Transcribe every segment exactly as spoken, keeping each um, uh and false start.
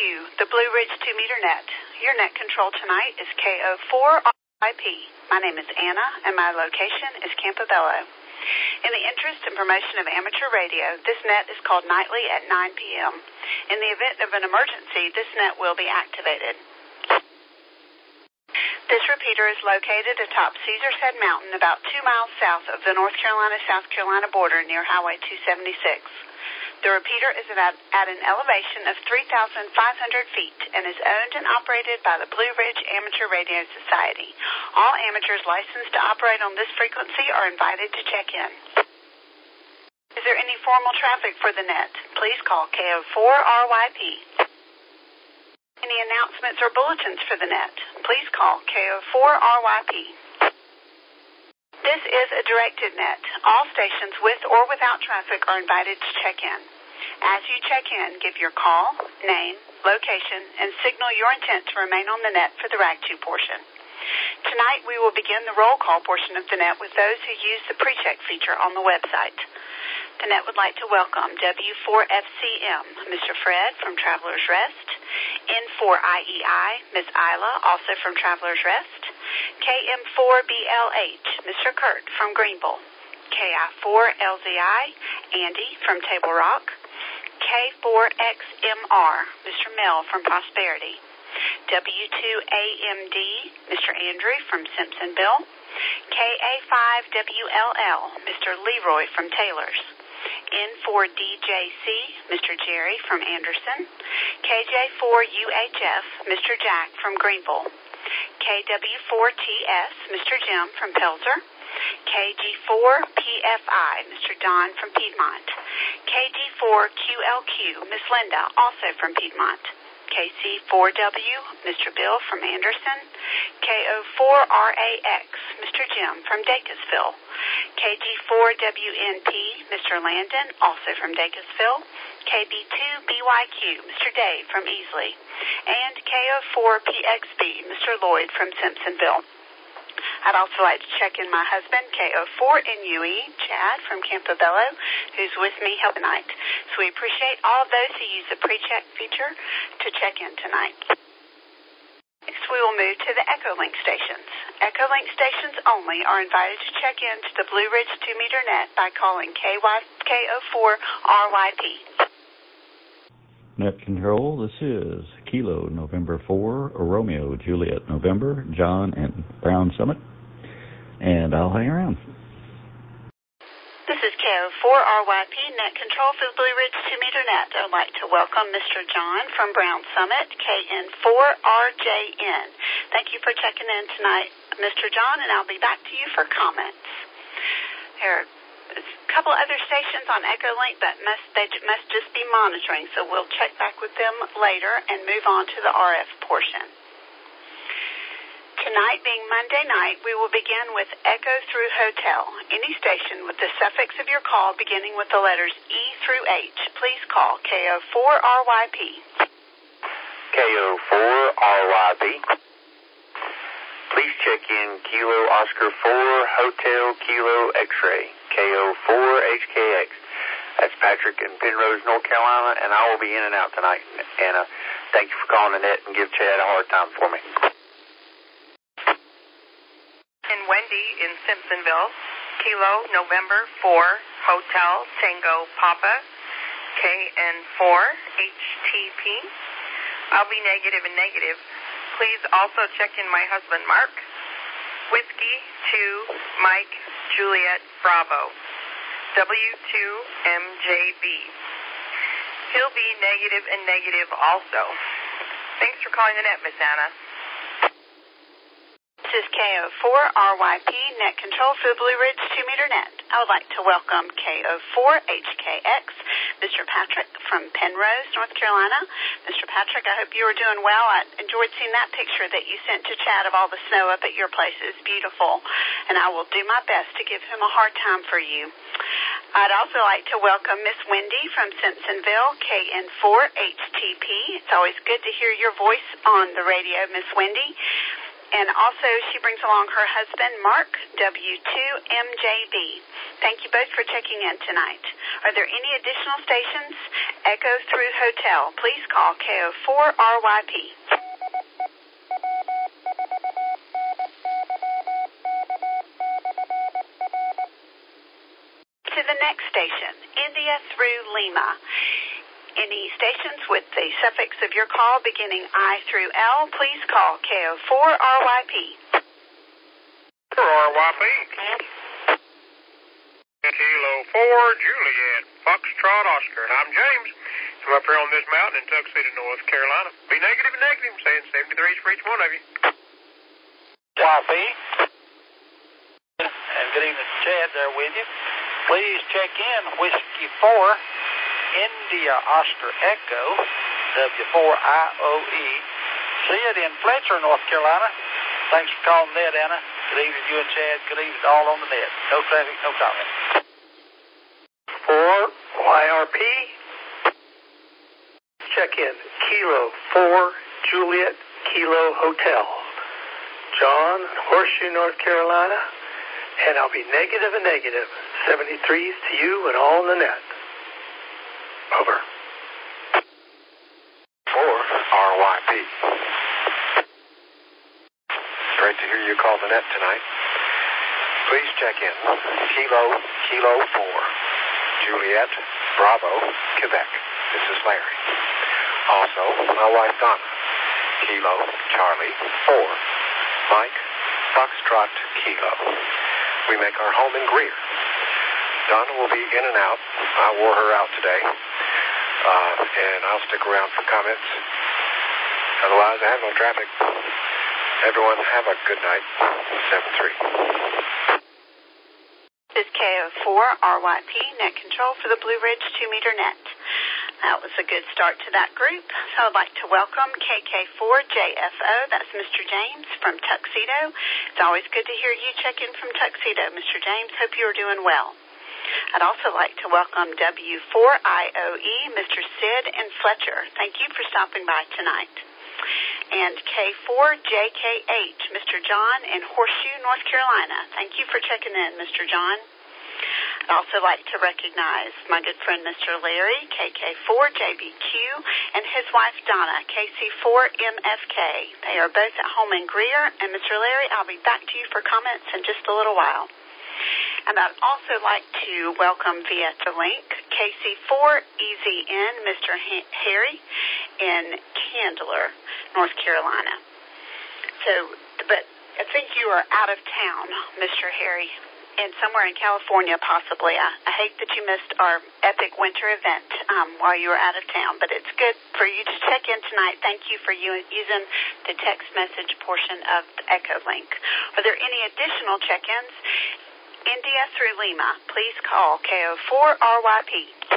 you, the Blue Ridge two meter net. Your net control tonight is K O four R Y P. My name is Anna, and my location is Campobello. In the interest and promotion of amateur radio, this net is called nightly at nine p.m. In the event of an emergency, this net will be activated. This repeater is located atop Caesar's Head Mountain about two miles south of the North Carolina-South Carolina border near Highway two seventy-six. The repeater is at, at an elevation of three thousand five hundred feet and is owned and operated by the Blue Ridge Amateur Radio Society. All amateurs licensed to operate on this frequency are invited to check in. Is there any formal traffic for the net? Please call K O four R Y P. Any announcements or bulletins for the net? Please call K O four R Y P. This is a directed net. All stations with or without traffic are invited to check in. As you check in, give your call, name, location, and signal your intent to remain on the net for the Rag two portion. Tonight, we will begin the roll call portion of the net with those who use the pre-check feature on the website. The net would like to welcome W four F C M, Mister Fred from Traveler's Rest, N four I E I, Miz Isla, also from Traveler's Rest, K M four B L H, Mister Kurt from Greenville, K I four L Z I, Andy from Table Rock, K four X M R, Mister Mel from Prosperity, W two A M D, Mister Andrew from Simpsonville, K A five W L L, Mister Leroy from Taylor's, N four D J C, Mister Jerry from Anderson, K J four U H F, Mister Jack from Greenville, K W four T S, Mister Jim from Pelzer, K G four P F I, Mister Don from Piedmont, K G four Q L Q, Miss Linda, also from Piedmont, K C four W, Mister Bill from Anderson, K O four R A X, Mister Jim from Dacusville, K G four W N P, Mister Landon, also from Dacusville, K B two B Y Q, Mister Dave from Easley, and K O four P X B, Mister Lloyd from Simpsonville. I'd also like to check in my husband, K O four N U E, Chad from Campobello, who's with me tonight. So we appreciate all of those who use the pre-check feature to check in tonight. Next, we will move to the Echolink stations. Echolink stations only are invited to check in to the Blue Ridge two meter net by calling K O four R Y P. Net control, this is Kilo November four, Romeo Juliet November, John and Brown Summit, and I'll hang around. This is K O four R Y P, net control for the Blue Ridge two meter net. I'd like to welcome Mister John from Brown Summit, K N four R J N. Thank you for checking in tonight, Mister John, and I'll be back to you for comments. There are a couple other stations on Echolink that must they must just be monitoring, so we'll check back with them later and move on to the R F portion. Tonight, being Monday night, we will begin with Echo through Hotel. Any station with the suffix of your call beginning with the letters E through H, please call K O four R Y P. K O four R Y P. Please check in Kilo Oscar four Hotel Kilo X-Ray, K O four H K X. That's Patrick in Penrose, North Carolina, and I will be in and out tonight. Anna, thank you for calling the net and give Chad a hard time for me. And Wendy in Simpsonville, Kilo November four Hotel Tango Papa, K N four H T P. I'll be negative and negative. Please also check in my husband, Mark. Whiskey two Mike Juliet Bravo, W two M J B. He'll be negative and negative also. Thanks for calling the net, Miss Anna. This is K O four R Y P, net control for the Blue Ridge two meter net. I would like to welcome K O four H K X, Mister Patrick from Penrose, North Carolina. Mister Patrick, I hope you are doing well. I enjoyed seeing that picture that you sent to Chad of all the snow up at your place. It's beautiful, and I will do my best to give him a hard time for you. I'd also like to welcome Miss Wendy from Simpsonville, K N four H T P. It's always good to hear your voice on the radio, Miss Wendy. And also, she brings along her husband, Mark, W two M J B. Thank you both for checking in tonight. Are there any additional stations? Echo through Hotel. Please call K O four R Y P. To the next station, India through Lima. Any stations with the suffix of your call beginning I through L, please call K O four R Y P. four R Y P. Kilo four, Juliet, Foxtrot, Oscar. And I'm James. I'm up here on this mountain in Tuxedo, North Carolina. Be negative and negative, saying seventy-threes for each one of you. Y P. And good evening, Chad, there with you. Please check in Whiskey four. India Oscar Echo, W four I O E. Sid in Fletcher, North Carolina. Thanks for calling that, Anna. Good evening to you and Chad. Good evening to all on the net. No traffic, no comment. four Y R P. Check in Kilo four Juliet Kilo Hotel. John, Horseshoe, North Carolina. And I'll be negative and negative. seventy-threes to you and all on the net. Over. four R Y P. Great to hear you call the net tonight. Please check in. Kilo, Kilo four. Juliet, Bravo, Quebec. This is Larry. Also, my wife Donna. Kilo, Charlie, four. Mike, Foxtrot, Kilo. We make our home in Greer. Donna will be in and out. I wore her out today. Uh, and I'll stick around for comments. Otherwise, I have no traffic. Everyone, have a good night. seven three. This is K O four R Y P, net control for the Blue Ridge two meter net. That was a good start to that group. So I'd like to welcome K K four J F O. That's Mister James from Tuxedo. It's always good to hear you check in from Tuxedo, Mister James. Hope you are doing well. I'd also like to welcome W four I O E, Mister Sid in Fletcher. Thank you for stopping by tonight. And K four J K H, Mister John in Horseshoe, North Carolina. Thank you for checking in, Mister John. I'd also like to recognize my good friend, Mister Larry, K K four J B Q, and his wife, Donna, K C four M F K. They are both at home in Greer. And Mister Larry, I'll be back to you for comments in just a little while. And I'd also like to welcome via the link K C four E Z N, Mister H- Harry in Candler, North Carolina. So, but I think you are out of town, Mister Harry, and somewhere in California possibly. I, I hate that you missed our epic winter event um, while you were out of town, but it's good for you to check in tonight. Thank you for you using the text message portion of the Echo link. Are there any additional check-ins? India through Lima, please call K O four R Y P.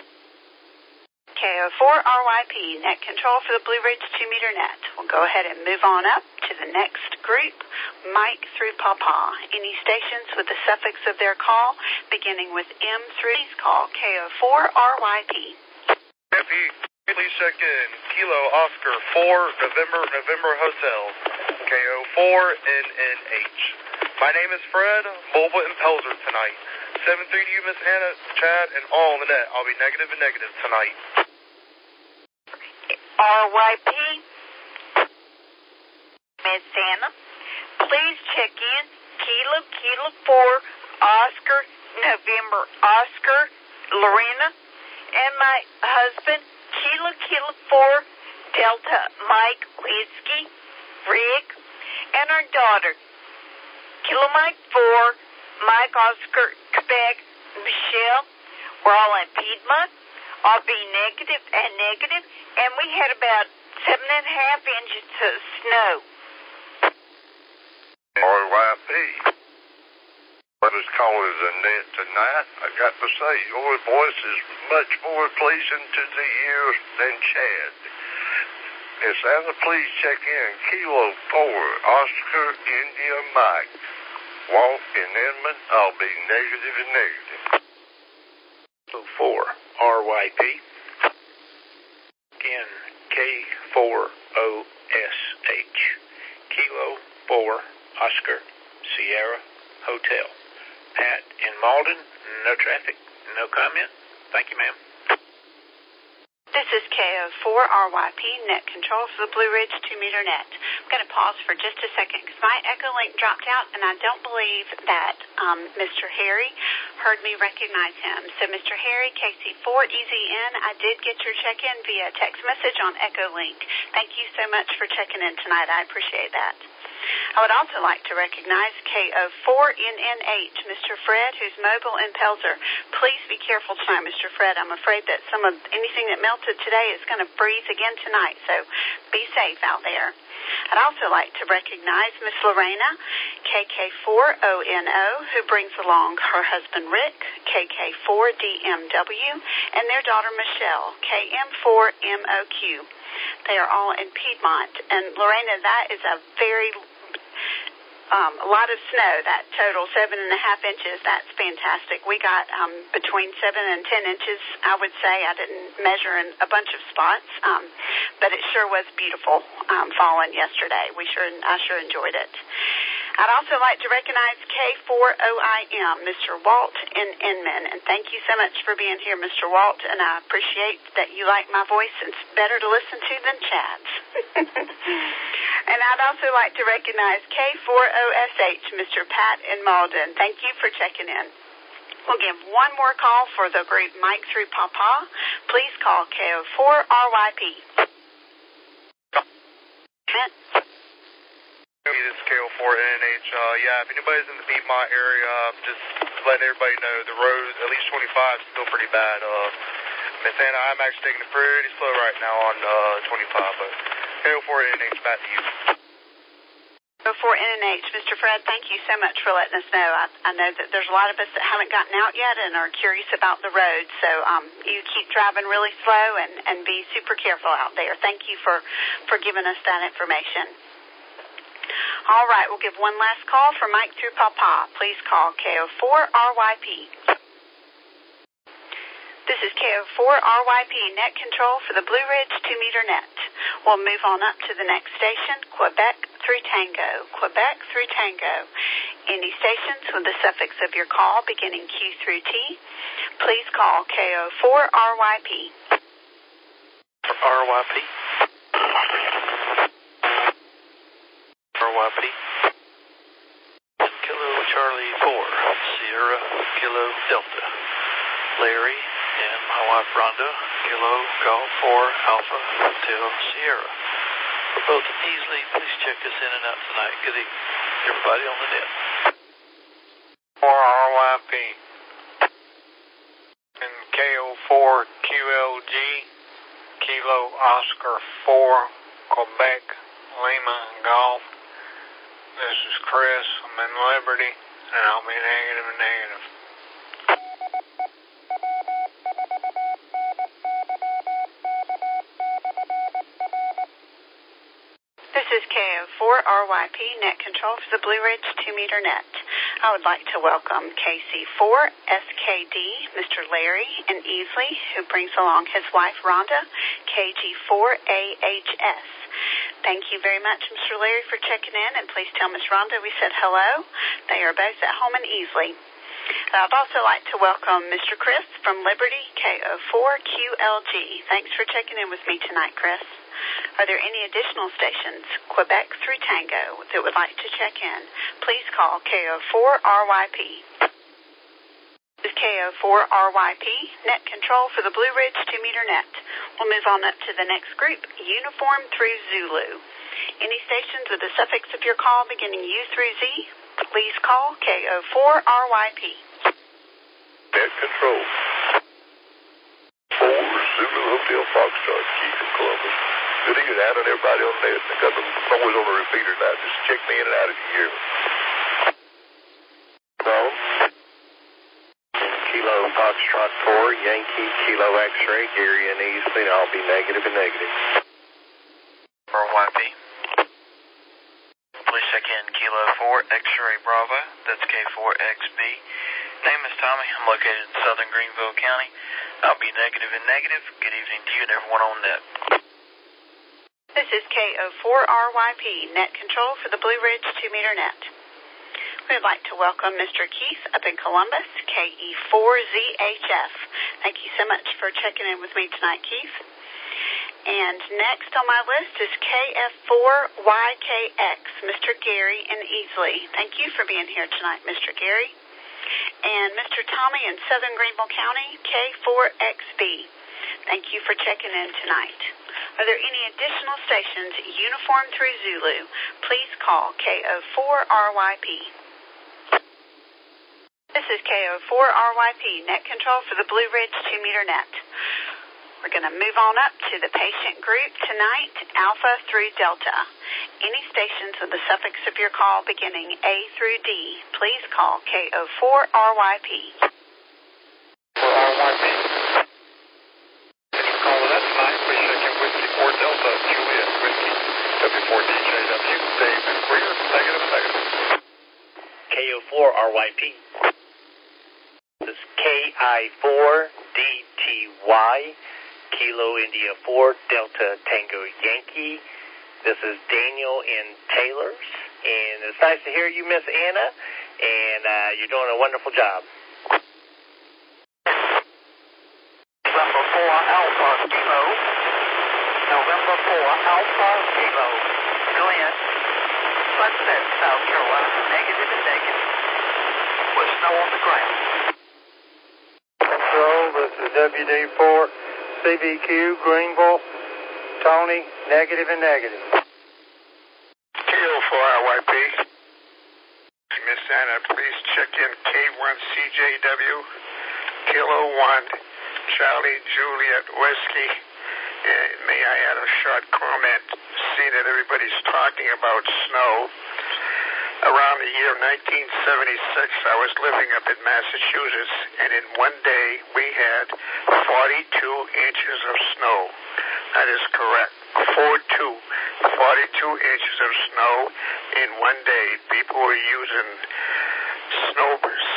K O four R Y P, net control for the Blue Ridge two meter net. We'll go ahead and move on up to the next group, Mike through Pawpaw. Any stations with the suffix of their call beginning with M through, please call K O four R Y P. Happy, please check in. Kilo Oscar four, November, November Hotel. K O four N N H. My name is Fred, Bulba and Pelzer tonight. seven three to you, Miss Anna, Chad, and all on the net. I'll be negative and negative tonight. R Y P. Miss Anna, please check in Kilo, Kilo four, Oscar, November, Oscar, Lorena, and my husband, Kilo, Kilo four, Delta, Mike, Whiskey, Rick, and our daughter, Kilo Mike four, Mike Oscar, Quebec, Michelle. We're all in Piedmont. I'll be negative and negative, and we had about seven and a half inches of snow. R Y P. What is calling the net tonight? I got to say, your voice is much more pleasing to the ear than Chad. Miss Anna, please check in Kilo four, Oscar, India, Mike. Walt in Edmond, I'll be negative and negative. So four R Y P. Again, K four O S H. Kilo four, Oscar, Sierra, Hotel. Pat in Malden, no traffic, no comment. Thank you, ma'am. This is K O four R Y P, net control for the Blue Ridge two meter net. I'm going to pause for just a second because my echo link dropped out, and I don't believe that um, Mister Harry heard me recognize him. So, Mister Harry, K C four E Z N, I did get your check-in via text message on echo link. Thank you so much for checking in tonight. I appreciate that. I would also like to recognize K O four N N H, Mister Fred, who's mobile in Pelzer. Please be careful tonight, Mister Fred. I'm afraid that some of anything that melted today is going to freeze again tonight, so be safe out there. I'd also like to recognize Miss Lorena, K K four O N O, who brings along her husband Rick, K K four D M W, and their daughter Michelle, K M four M O Q. They are all in Piedmont. And Lorena, that is a very Um, a lot of snow, that total seven and a half inches. That's fantastic. We got um, between seven and ten inches, I would say. I didn't measure in a bunch of spots, um, but it sure was beautiful um, falling yesterday. We sure, I sure enjoyed it. I'd also like to recognize K four O I M, Mister Walt in Inman, and thank you so much for being here, Mister Walt, and I appreciate that you like my voice. It's better to listen to than Chad's. And I'd also like to recognize K four O S H, Mister Pat in Malden. Thank you for checking in. We'll give one more call for the group Mike through Papa. Please call K O four R Y P. This is K O four N N H. Uh, yeah, if anybody's in the Piedmont area, uh, just letting everybody know the road, at least twenty-five, is still pretty bad. Uh, Miss Anna, I'm actually taking it pretty slow right now on uh, twenty-five, but K O four N N H, back to you. K O four N N H, Mister Fred, thank you so much for letting us know. I, I know that there's a lot of us that haven't gotten out yet and are curious about the road, so um, you keep driving really slow and, and be super careful out there. Thank you for, for giving us that information. All right, we'll give one last call for Mike through Papa. Please call K O four R Y P. This is K O four R Y P, net control for the Blue Ridge two meter net. We'll move on up to the next station, Quebec three Tango. Quebec three Tango. Any stations with the suffix of your call beginning Q through T, please call K O four R Y P. R Y P. R Y P. Kilo Charlie four, Sierra Kilo Delta. Larry and my wife Rhonda, Kilo Golf four Alpha Hotel Sierra. We're both easily. Please check us in and out tonight. Good evening, everybody on the net. four R Y P and K O four Q L G, Kilo Oscar four, Quebec, Lima Golf. This is Chris. I'm in Liberty, and I'll be negative and negative. This is K O four R Y P, net control for the Blue Ridge two meter net. I would like to welcome K C four S K D, Mister Larry in Easley, who brings along his wife Rhonda, K G four A H S. Thank you very much, Mister Larry, for checking in, and please tell Miss Rhonda we said hello. They are both at home in Easley. I'd also like to welcome Mister Chris from Liberty, K O four Q L G. Thanks for checking in with me tonight, Chris. Are there any additional stations, Quebec three Tango, that would like to check in? Please call K O four R Y P. This is K O four R Y P, net control for the Blue Ridge two meter net. We'll move on up to the next group, Uniform through Zulu. Any stations with the suffix of your call beginning U through Z, please call K O four R Y P. Net control. four Zulu Hotel Foxtrot, Keith in Columbus. Good evening, out on everybody on net. I got the noise on the repeater now. Just check me in and out if you hear me. No. Kilo Foxtrot four, Yankee Kilo X-ray, Gary and Easley. I'll be negative and negative. R Y P. Please check in Kilo four X-ray Bravo. That's K four X B. Name is Tommy. I'm located in southern Greenville County. I'll be negative and negative. Good evening to you and everyone on net. This is K O four R Y P, net control for the Blue Ridge two meter net. We'd like to welcome Mister Keith up in Columbus, K E four Z H F. Thank you so much for checking in with me tonight, Keith. And next on my list is K F four Y K X, Mister Gary in Easley. Thank you for being here tonight, Mister Gary. And Mister Tommy in Southern Greenville County, K four X B. Thank you for checking in tonight. Are there any additional stations uniform through Zulu? Please call K O four R Y P. This is K O four R Y P, net control for the Blue Ridge two meter net. We're going to move on up to the patient group tonight, Alpha through Delta. Any stations with the suffix of your call beginning A through D, please call K O four R Y P. four R Y P. Thanks for calling up tonight. Please check in Whiskey four Delta, Juliet Whiskey, W four D J W, Dave and Greer, negative, negative. K O four R Y P. This is K I four D T Y, Kilo India four Delta Tango Yankee. This is Daniel in Taylor's, and it's nice to hear you, Miss Anna, and uh, you're doing a wonderful job. November four Alpha Kilo. November four Alpha Kilo. Glenn, Sunset, South Carolina, negative and negative, with snow on the ground. Control, this is W D four C B Q, Greenville, Tony, negative and negative. K O four R Y P. Miss Anna, please check in K one C J W, Kilo one, Charlie Juliet Whiskey. And may I add a short comment, seeing that everybody's talking about snow. Around the year nineteen seventy-six, I was living up in Massachusetts, and in one day we had forty-two inches of snow. That is correct. forty-two. forty-two inches of snow in one day. People were using snowbirds.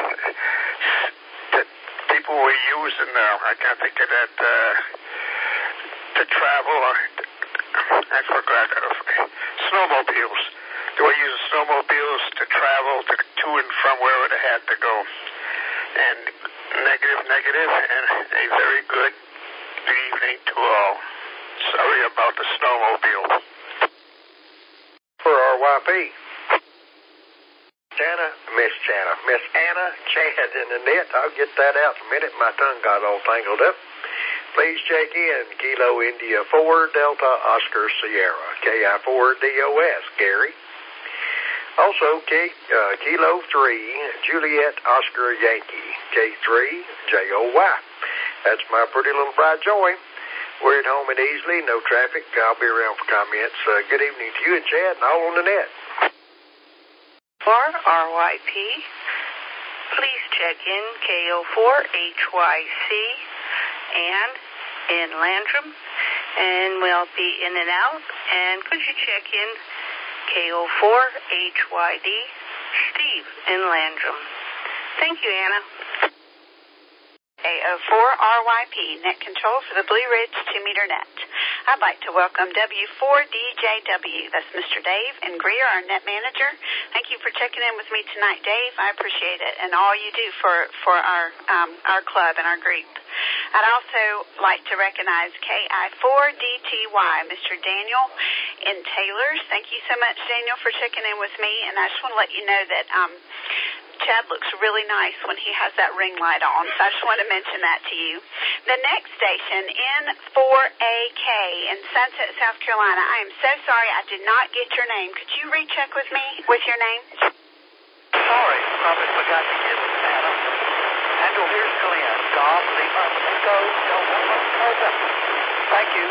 People were using, uh, I can't think of that, uh, to travel. I forgot. Uh, snowmobiles. They were using snowmobiles to travel to, to and from wherever they had to go. And negative, negative, and a very good evening to all. Sorry about the snowmobile. For R Y P. Jana, Miss Jana, Miss Anna, Chad in the net. I'll get that out in a minute. My tongue got all tangled up. Please check in Kilo India four Delta Oscar Sierra, K I four D O S, Gary. Also, K, uh, Kilo three Juliet Oscar Yankee, K three J O Y. That's my pretty little bride Joy. We're at home and easily, no traffic. I'll be around for comments. Uh, good evening to you and Chad and all on the net. For R Y P, please check in K O four H Y C and in Landrum, and we'll be in and out. And could you check in K O four H Y D, Steve in Landrum. Thank you, Anna. K O four R Y P, net control for the Blue Ridge two meter net. I'd like to welcome W four D J W. That's Mister Dave and Greer, our net manager. Thank you for checking in with me tonight, Dave. I appreciate it, and all you do for, for our um, our club and our group. I'd also like to recognize K I four D T Y, Mister Daniel in Taylor's. Thank you so much, Daniel, for checking in with me, and I just want to let you know that um, Chad looks really nice when he has that ring light on, so I just want to mention that to you. The next station, N four A K in Sunset, South Carolina. I am so sorry I did not get your name. Could you recheck with me with your name? Sorry, probably forgot to get it, Anna. Handle, here's Glenn. Golf, Lima, Echo, Delta, Delta. Thank you.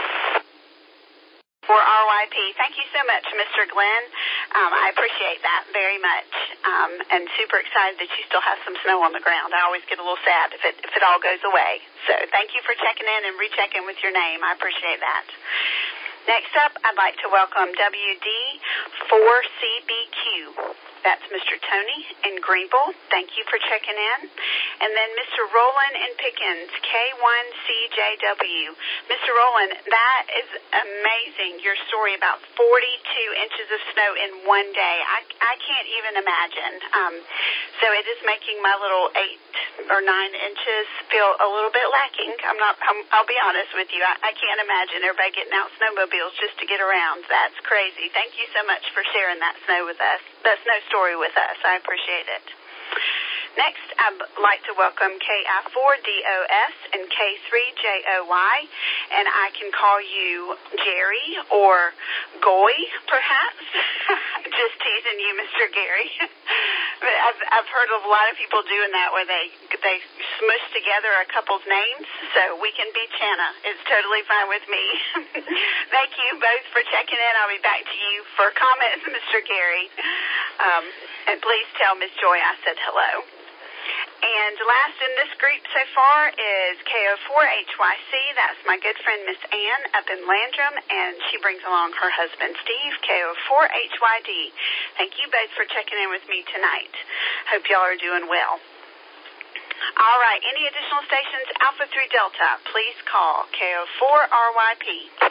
For R Y P. Thank you so much, Mister Glenn. Um, I appreciate that very much, um, and super excited that you still have some snow on the ground. I always get a little sad if it if it all goes away. So thank you for checking in and rechecking with your name. I appreciate that. Next up, I'd like to welcome W D four C B Q. That's Mister Tony in Greenville. Thank you for checking in. And then Mister Roland in Pickens, K one C J W. Mister Roland, that is amazing, your story about forty-two inches of snow in one day. I, I can't even imagine. Um, so it is making my little eight or nine inches feel a little bit lacking. I'm not, I'm, I'll be honest with you. I, I can't imagine everybody getting out snowmobiles just to get around. That's crazy. Thank you so much for sharing that snow with us, that snow story with us. I appreciate it. Next, I'd like to welcome K I four D O S and K three J O Y, and I can call you Jerry or Goy, perhaps. Just teasing you, Mister Gary. But I've, I've heard of a lot of people doing that where they they smush together a couple's names, so we can be Chana. It's totally fine with me. Thank you both for checking in. I'll be back to you for comments, Mister Gary. Um, and please tell Miss Joy I said hello. And last in this group so far is K O four H Y C. That's my good friend Miss Ann up in Landrum, and she brings along her husband Steve, K O four H Y D. Thank you both for checking in with me tonight. Hope y'all are doing well. All right, any additional stations, Alpha three Delta, please call K O four R Y P.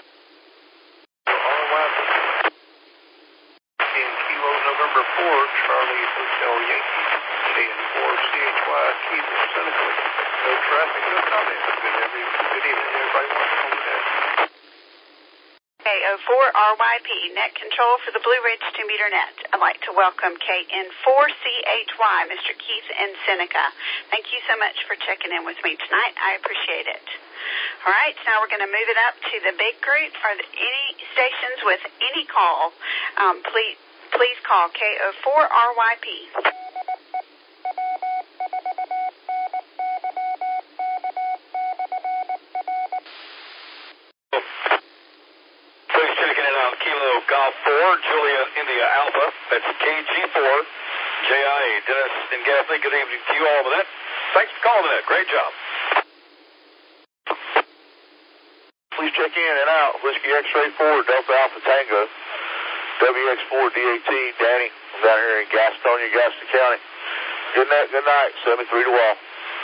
R Y P. In Kilo November four, Charlie Hotel Yankee. K N four C H Y Keith Seneca. No traffic, no comment. Good, every, good evening, everybody. Watching on the net. K O four R Y P, net control for the Blue Ridge two meter net. I'd like to welcome K N four C H Y, Mister Keith in Seneca. Thank you so much for checking in with me tonight. I appreciate it. All right, so now we're going to move it up to the big group. Are there any stations with any call? Um, please, please call K O four R Y P. Kilo Golf four, Julia India Alpha. That's K G four, J I A. Dennis and Gaffney, good evening to you all over that. Thanks for calling that. Great job. Please check in and out. Whiskey X-Ray four, Delta Alpha Tango. W X four D A T, Danny. I'm down here in Gastonia, Gaston County. Good night, good night. seventy-three to Wall.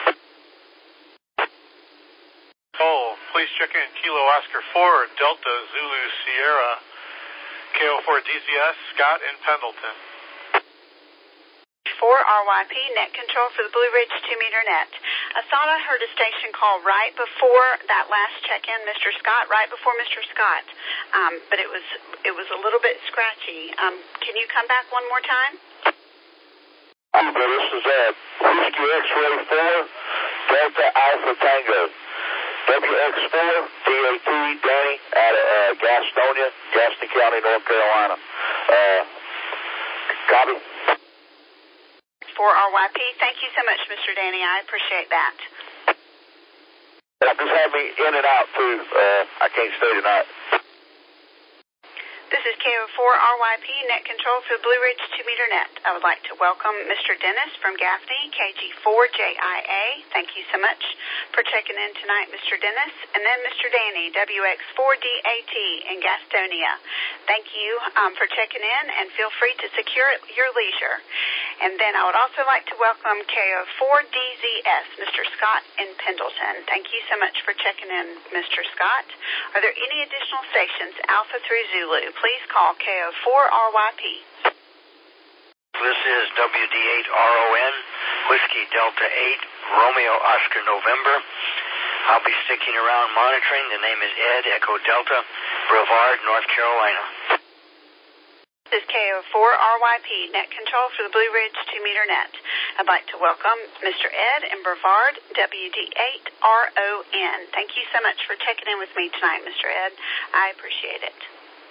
Oh, please check in Kilo Oscar four, Delta Zulu Sierra. K O four D Z S, Scott in Pendleton. four R Y P, net control for the Blue Ridge two meter net. I thought I heard a station call right before that last check-in, Mister Scott, right before Mister Scott, um, but it was it was a little bit scratchy. Um, can you come back one more time? This is uh, Whiskey X-Ray four, Delta Alpha Tango. W X four D A T, Danny, out of uh, Gastonia, Gaston County, North Carolina. Uh, copy. four R Y P. Thank you so much, Mister Danny. I appreciate that. That just had me in and out, too. Uh, I can't stay tonight. This is K O four R Y P, net control for the Blue Ridge two meter net. I would like to welcome Mister Dennis from Gaffney, K G four J I A. Thank you so much for checking in tonight, Mister Dennis. And then Mister Danny, W X four D A T in Gastonia. Thank you um, for checking in, and feel free to secure your leisure. And then I would also like to welcome K O four D Z S, Mister Scott in Pendleton. Thank you so much for checking in, Mister Scott. Are there any additional stations, Alpha three Zulu? Please call K O four R Y P. This is W D eight R O N, Whiskey Delta eight, Romeo Oscar November. I'll be sticking around monitoring. The name is Ed, Echo Delta, Brevard, North Carolina. This is K O four R Y P, net control for the Blue Ridge two meter net. I'd like to welcome Mister Ed in Brevard, W D eight R O N. Thank you so much for checking in with me tonight, Mister Ed. I appreciate it.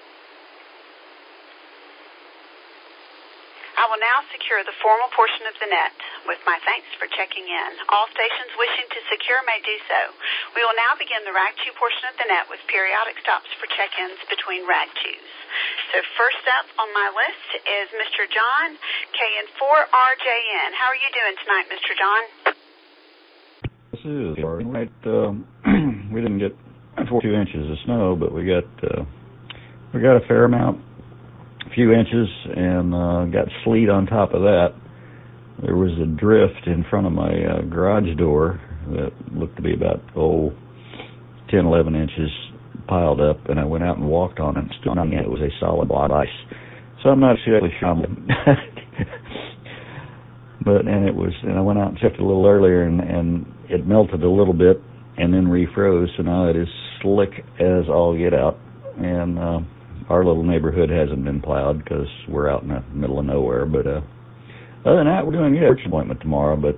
I will now secure the formal portion of the net with my thanks for checking in. All stations wishing to secure may do so. We will now begin the Rag two portion of the net with periodic stops for check-ins between Rag twos. So first up on my list is Mister John, K N four R J N. How are you doing tonight, Mister John? This is right. Um, we didn't get forty-two inches of snow, but we got uh, we got a fair amount few inches and uh, got sleet on top of that. There was a drift in front of my uh, garage door that looked to be about, oh, ten, eleven inches piled up, and I went out and walked on it, and stood on it. It was a solid block of ice. So I'm not exactly sure. But, and it was, and I went out and checked it a little earlier, and, and it melted a little bit and then refroze, so now it is slick as all get out. And uh, our little neighborhood hasn't been plowed because we're out in the middle of nowhere. But uh, other than that, we're doing good. Church appointment tomorrow, but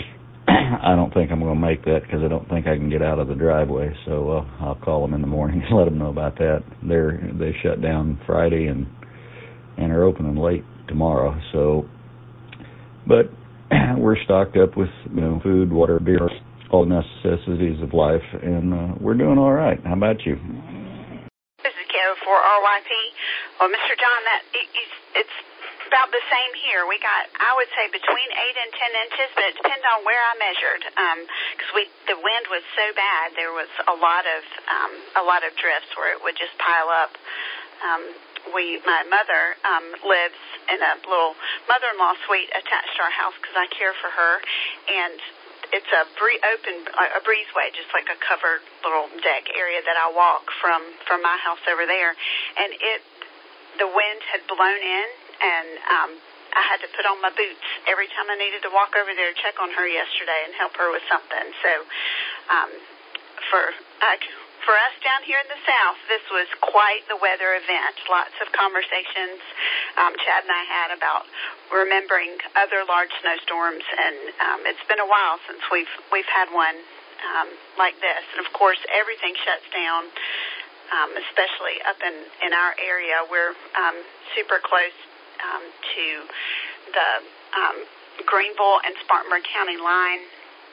I don't think I'm going to make that because I don't think I can get out of the driveway. So uh, I'll call them in the morning and let them know about that. They're they shut down Friday and and are opening late tomorrow. So, but we're stocked up with you know food, water, beer, all the necessities of life, and uh, we're doing all right. How about you? This is K O four R Y P. Well, Mister John, that it, it's about the same here. We got, I would say, between eight and ten inches, but it depends on where I measured. Because um, we the wind was so bad, there was a lot of um, a lot of drifts where it would just pile up. Um, we, my mother um, lives in a little mother-in-law suite attached to our house because I care for her, and it's a bree- open, a breezeway, just like a covered little deck area that I walk from, from my house over there. And it, the wind had blown in, and um, I had to put on my boots every time I needed to walk over there to check on her yesterday and help her with something. So um, for uh, for us down here in the South, this was quite the weather event. Lots of conversations um, Chad and I had about remembering other large snowstorms, and um, it's been a while since we've we've had one um, like this. And of course, everything shuts down, um, especially up in, in our area. We're um, super close um, to the um, Greenville and Spartanburg County line.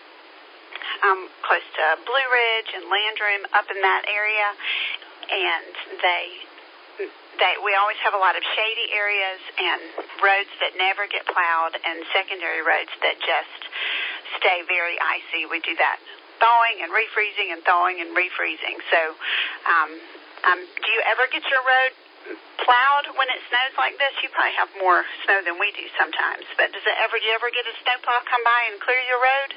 Um, close to Blue Ridge and Landrum, up in that area, and they, they, we always have a lot of shady areas and roads that never get plowed, and secondary roads that just stay very icy. We do that thawing and refreezing and thawing and refreezing. So, um, um, do you ever get your road plowed when it snows like this? You probably have more snow than we do sometimes, but does it ever, do you ever get a snowplow come by and clear your road?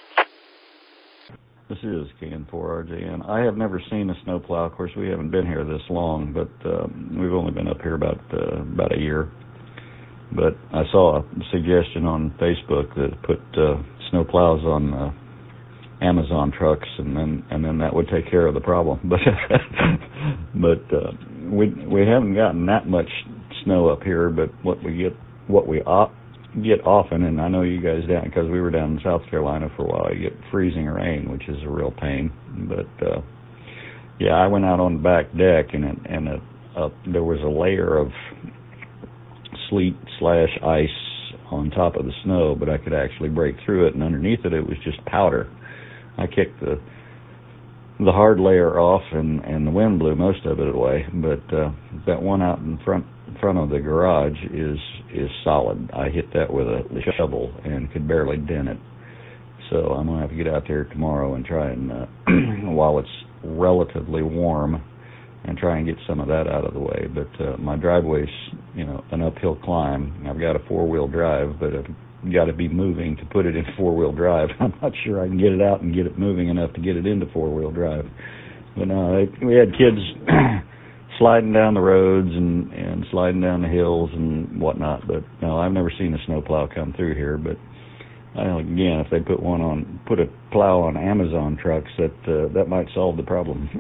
This is K N four R J N. I have never seen a snowplow. Of course, we haven't been here this long, but um, we've only been up here about uh, about a year. But I saw a suggestion on Facebook that put uh, snowplows on uh, Amazon trucks, and then and then that would take care of the problem. But but uh, we we haven't gotten that much snow up here. But what we get, what we ought. get often, and I know you guys down, because we were down in South Carolina for a while, you get freezing rain, which is a real pain. But uh yeah, I went out on the back deck, and it, and it, uh, there was a layer of sleet slash ice on top of the snow, but I could actually break through it, and underneath it, it was just powder. I kicked the the hard layer off, and and the wind blew most of it away, but uh that one out in front in front of the garage is is solid. I hit that with a shovel and could barely dent it. So I'm gonna have to get out there tomorrow and try and uh, while it's relatively warm, and try and get some of that out of the way. But uh, my driveway's, you know, an uphill climb. I've got a four-wheel drive, but I've got to be moving to put it in four-wheel drive. I'm not sure I can get it out and get it moving enough to get it into four-wheel drive. But no, they, we had kids sliding down the roads and, and sliding down the hills and whatnot. But no, I've never seen a snowplow come through here. But uh, again, if they put one on, put a plow on Amazon trucks, that uh, that might solve the problem.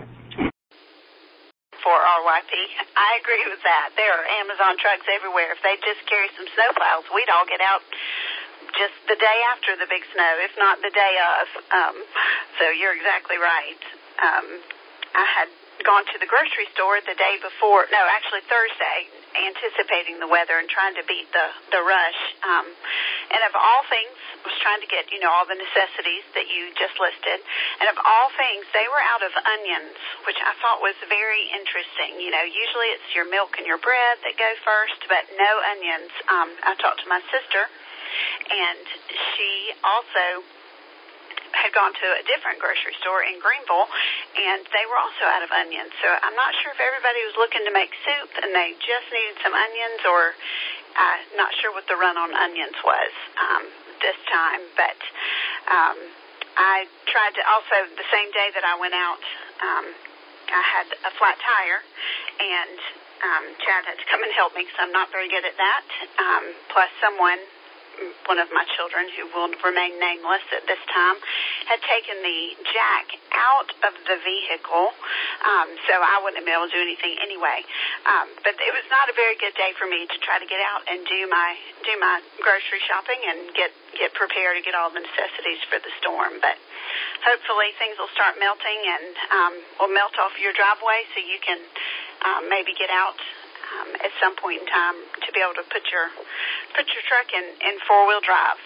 For R Y P, I agree with that. There are Amazon trucks everywhere. If they just carry some snowplows, we'd all get out just the day after the big snow, if not the day of. Um, so you're exactly right. Um, I had gone to the grocery store the day before, no, actually Thursday, anticipating the weather and trying to beat the, the rush. Um, and of all things, was trying to get, you know, all the necessities that you just listed. And of all things, they were out of onions, which I thought was very interesting. You know, usually it's your milk and your bread that go first, but no onions. Um, I talked to my sister, and she also had gone to a different grocery store in Greenville, and they were also out of onions. So I'm not sure if everybody was looking to make soup and they just needed some onions, or uh, not sure what the run on onions was um, this time. But um, I tried to also, the same day that I went out, um, I had a flat tire, and um, Chad had to come and help me because I'm not very good at that. Um, plus someone, one of my children who will remain nameless at this time, had taken the jack out of the vehicle, um, so I wouldn't have been able to do anything anyway. Um, but it was not a very good day for me to try to get out and do my do my grocery shopping and get, get prepared to get all the necessities for the storm. But hopefully things will start melting and um, will melt off your driveway so you can um, maybe get out um, at some point in time to be able to put your put your truck in, in four-wheel drive.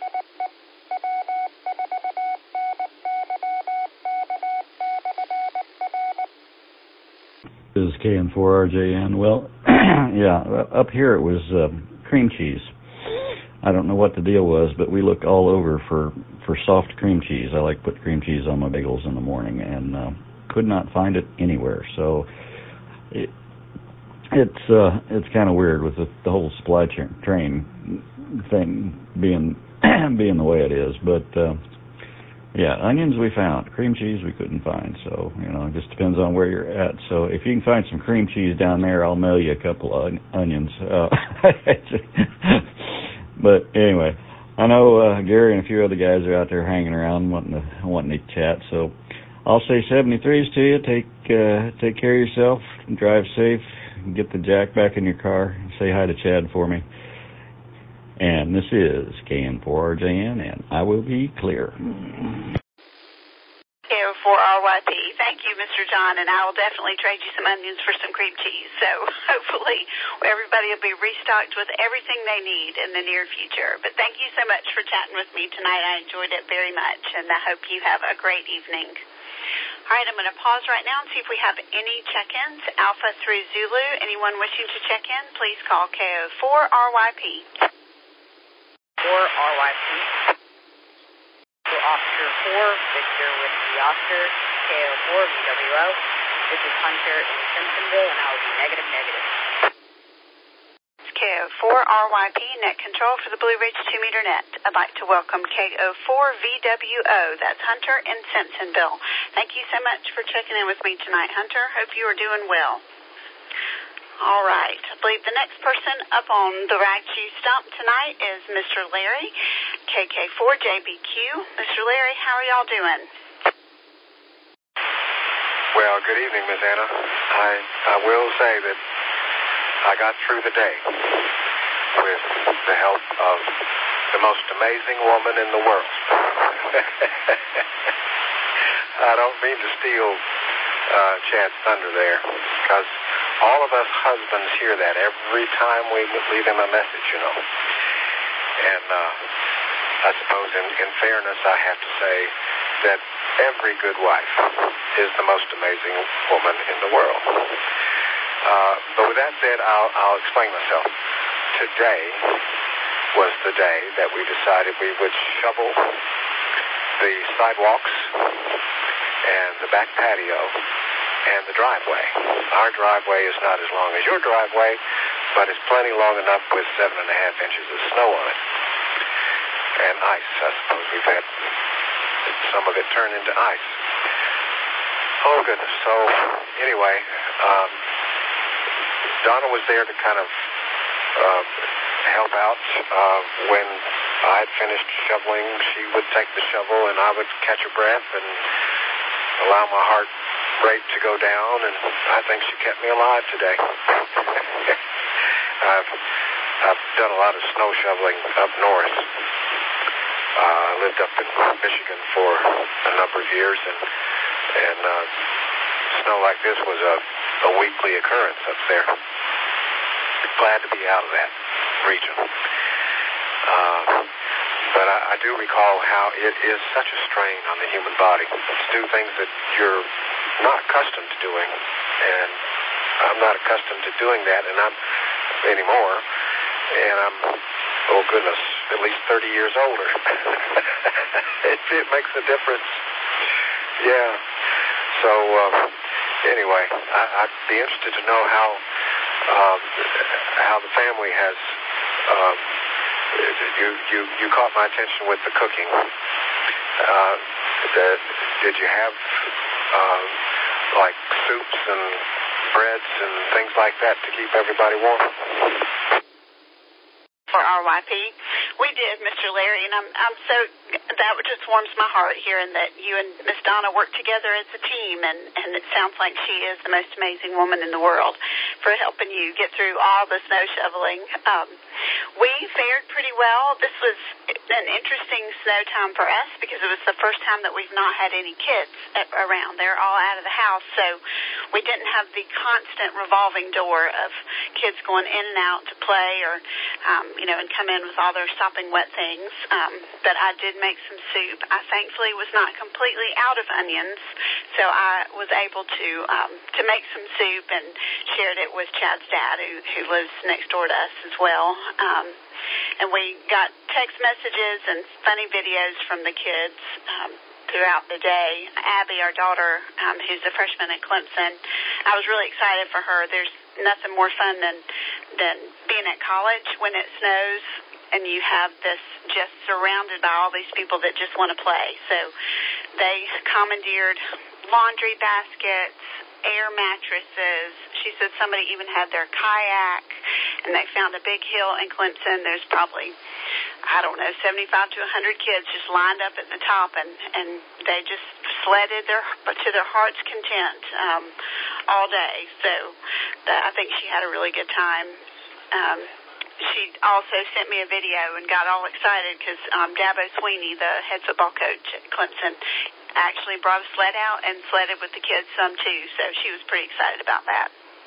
This is K N four R J N. Well, yeah, up here it was uh, cream cheese. I don't know what the deal was, but we looked all over for, for soft cream cheese. I like to put cream cheese on my bagels in the morning, and uh, could not find it anywhere. So it, it's uh, it's kind of weird with the, the whole supply chain train thing being being the way it is. But uh, yeah, onions we found. Cream cheese we couldn't find. So, you know, it just depends on where you're at. So if you can find some cream cheese down there, I'll mail you a couple of onions. Uh, but anyway, I know uh, Gary and a few other guys are out there hanging around wanting to wanting to chat. So I'll say seventy-threes to you. Take uh, take care of yourself. Drive safe. Get the jack back in your car. Say hi to Chad for me. And this is K N four R J N, and I will be clear. K N four R Y P. Thank you, Mister John, and I will definitely trade you some onions for some cream cheese. So hopefully everybody will be restocked with everything they need in the near future. But thank you so much for chatting with me tonight. I enjoyed it very much, and I hope you have a great evening. All right, I'm going to pause right now and see if we have any check-ins. Alpha through Zulu. Anyone wishing to check in, please call K O four R Y P. four R Y P. To Oscar four, Victor Whiskey Oscar, K O four V W O. This is Hunter in Simpsonville, and I will be negative negative. It's K O four R Y P, net control for the Blue Ridge two meter net. I'd like to welcome K O four V W O. That's Hunter in Simpsonville. Thank you so much for checking in with me tonight, Hunter. Hope you are doing well. All right. I believe the next person up on the Rag Cheese Stump tonight is Mister Larry, K K four J B Q. Mister Larry, how are y'all doing? Well, good evening, Miss Anna. I, I will say that I got through the day with the help of the most amazing woman in the world. I don't mean to steal uh, Chad's thunder there, because all of us husbands hear that every time we leave him a message, you know. And uh, I suppose in, in fairness, I have to say that every good wife is the most amazing woman in the world. Uh, but with that said, I'll, I'll explain myself. Today was the day that we decided we would shovel the sidewalks and the back patio and the driveway. Our driveway is not as long as your driveway, but it's plenty long enough with seven and a half inches of snow on it. And ice, I suppose we've had some of it turn into ice. Oh, goodness. So, anyway, um, Donna was there to kind of uh, help out. Uh, when I had finished shoveling, she would take the shovel and I would catch her breath and allow my heart rate to go down, and I think she kept me alive today. I've, I've done a lot of snow shoveling up north. Uh, I lived up in Michigan for a number of years, and and uh, snow like this was a, a weekly occurrence up there. Glad to be out of that region. Uh, but I, I do recall how it is such a strain on the human body to do things that you're not accustomed to doing, and I'm not accustomed to doing that, and I'm anymore, and I'm, oh goodness, at least thirty years older. it, it makes a difference. Yeah. So um, anyway, I, I'd be interested to know how um, how the family has. Um, you you you caught my attention with the cooking. Uh, the, did you have uh, like soups and breads and things like that to keep everybody warm? For R Y P, we did, Mister Larry, and I'm I'm so that just warms my heart hearing that you and Miss Donna work together as a team, and and it sounds like she is the most amazing woman in the world for helping you get through all the snow shoveling. Um, we fared pretty well. This was an interesting snow time for us because it was the first time that we've not had any kids around. They're all out of the house, so we didn't have the constant revolving door of kids going in and out to play or, um, you know, and come in with all their sopping wet things. Um, but I did make some soup. I thankfully was not completely out of onions, so I was able to um, to make some soup and shared it with Chad's dad, who, who lives next door to us as well. Um, and we got text messages and funny videos from the kids um, throughout the day. Abby, our daughter, um, who's a freshman at Clemson, I was really excited for her. There's nothing more fun than than being at college when it snows and you have this just surrounded by all these people that just want to play. So they commandeered laundry baskets, air mattresses. She said somebody even had their kayak, and they found a big hill in Clemson. There's probably, I don't know, seventy-five to one hundred kids just lined up at the top, and, and they just sledded their to their heart's content um, all day. So that, I think she had a really good time. Um, she also sent me a video and got all excited because um, Dabo Sweeney, the head football coach at Clemson, actually brought a sled out and sledded with the kids some too, so she was pretty excited about that.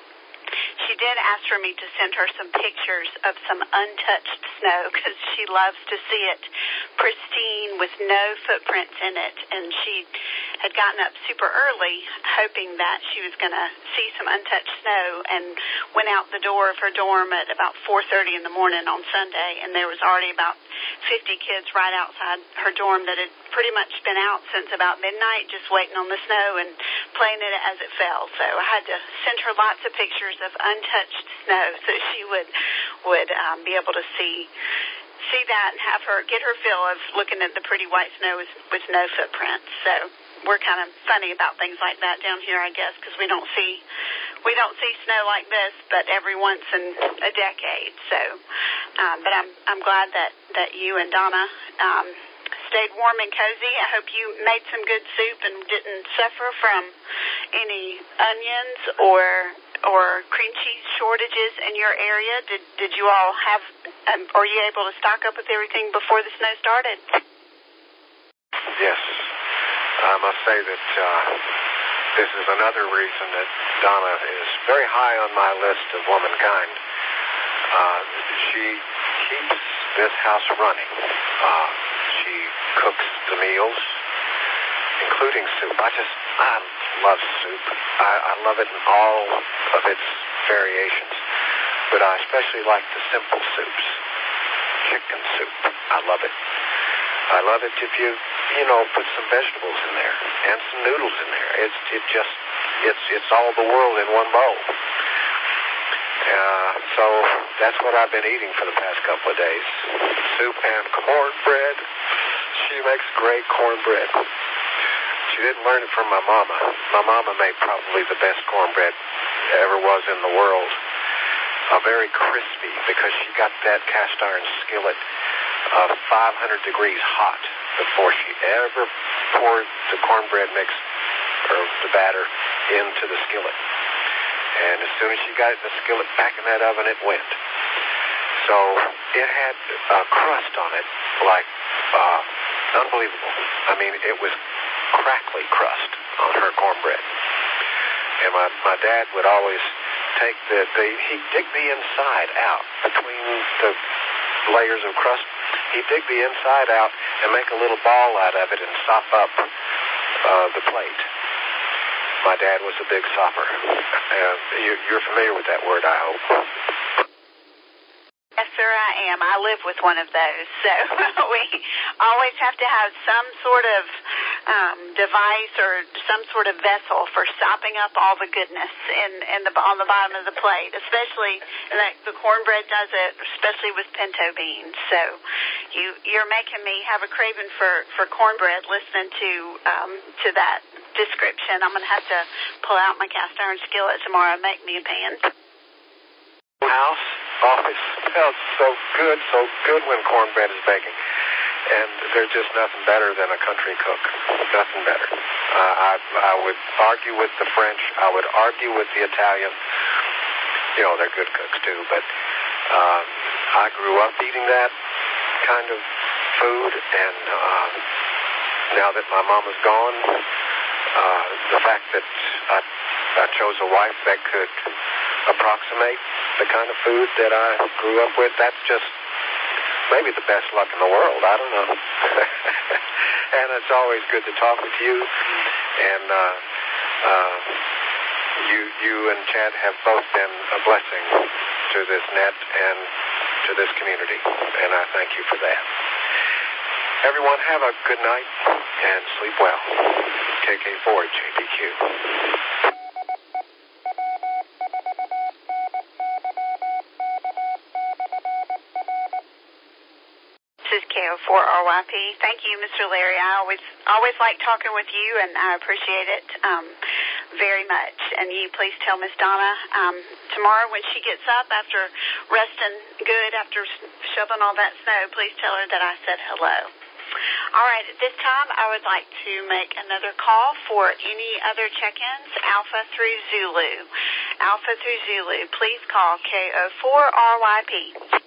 She did ask for me to send her some pictures of some untouched snow because she loves to see it pristine with no footprints in it, and she had gotten up super early hoping that she was going to see some untouched snow and went out the door of her dorm at about four thirty in the morning on Sunday, and there was already about fifty kids right outside her dorm that had pretty much been out since about midnight just waiting on the snow and playing it as it fell. So I had to send her lots of pictures of untouched snow so she would would um, be able to see see that and have her get her feel of looking at the pretty white snow with, with no footprints. So we're kind of funny about things like that down here, I guess, because we don't see we don't see snow like this, but every once in a decade. So, um, but I'm I'm glad that that you and Donna um, stayed warm and cozy. I hope you made some good soup and didn't suffer from any onions or or cream cheese shortages in your area. Did did you all have? Um, are you able to stock up with everything before the snow started? Yes, I must say that uh, this is another reason that Donna is very high on my list of womankind. Uh, she keeps this house running. Uh, she cooks the meals, including soup. I just, I love soup. I, I love it in all of its variations, but I especially like the simple soups. Chicken soup, I love it. I love it if you, you know, put some vegetables in there and some noodles in there. It's, it just, it's, it's all the world in one bowl. Uh, so that's what I've been eating for the past couple of days. Soup and cornbread. She makes great cornbread. She didn't learn it from my mama. My mama made probably the best cornbread ever was in the world. Uh, very crispy because she got that cast iron skillet uh, five hundred degrees hot before she ever poured the cornbread mix or the batter into the skillet. And as soon as she got the skillet back in that oven, it went. So it had a crust on it, like uh, unbelievable. I mean, it was crackly crust on her cornbread. And my, my dad would always take the, the, he'd dig the inside out between the layers of crust. He'd dig the inside out and make a little ball out of it and sop up uh, the plate. My dad was a big sopper. Uh, you, you're familiar with that word, I hope. Yes, sir. sure I am. I live with one of those. So we always have to have some sort of um, device or some sort of vessel for sopping up all the goodness in, in the, on the bottom of the plate, especially like the cornbread does it, especially with pinto beans. So you, you're making me have a craving for, for cornbread listening to um, to that description. I'm going to have to pull out my cast iron skillet tomorrow and make me a pan. House, oh, it smells so good, so good when cornbread is baking. And there's just nothing better than a country cook. Nothing better. Uh, I, I would argue with the French. I would argue with the Italian. You know, they're good cooks too, but uh, I grew up eating that kind of food, and uh, now that my mom is gone, uh, the fact that I, I chose a wife that could approximate the kind of food that I grew up with, that's just maybe the best luck in the world. I don't know. And it's always good to talk with you. And uh, uh, you, you and Chad have both been a blessing to this net and to this community. And I thank you for that. Everyone, have a good night and sleep well. K K four J B Q. This is K O four R Y P. Thank you, Mister Larry. I always always like talking with you, and I appreciate it um, very much. And you please tell Miss Donna um, tomorrow when she gets up after resting good, after shoveling all that snow, please tell her that I said hello. All right, at this time, I would like to make another call for any other check-ins, Alpha through Zulu. Alpha through Zulu, please call K O four R Y P.